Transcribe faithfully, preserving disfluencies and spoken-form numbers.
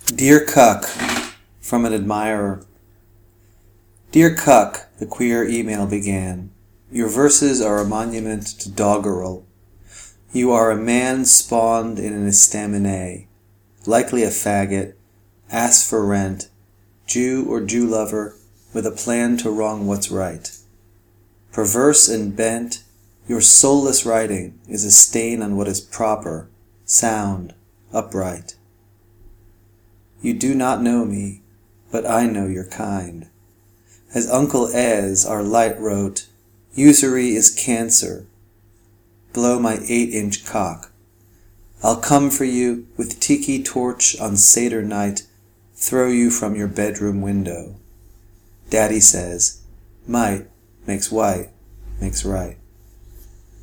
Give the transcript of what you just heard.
Dear Cuck, from an admirer. Dear Cuck, the queer email began, your verses are a monument to doggerel. You are a man spawned in an estaminet, likely a faggot, ass for rent, Jew or Jew lover, with a plan to wrong what's right. Perverse and bent, your soulless writing is a stain on what is proper, sound, upright. You do not know me, but I know your kind. As Uncle Ez, our light, wrote, usury is cancer. Blow my eight-inch cock. I'll come for you with tiki torch on Seder night, throw you from your bedroom window. Daddy says, might makes white, makes right.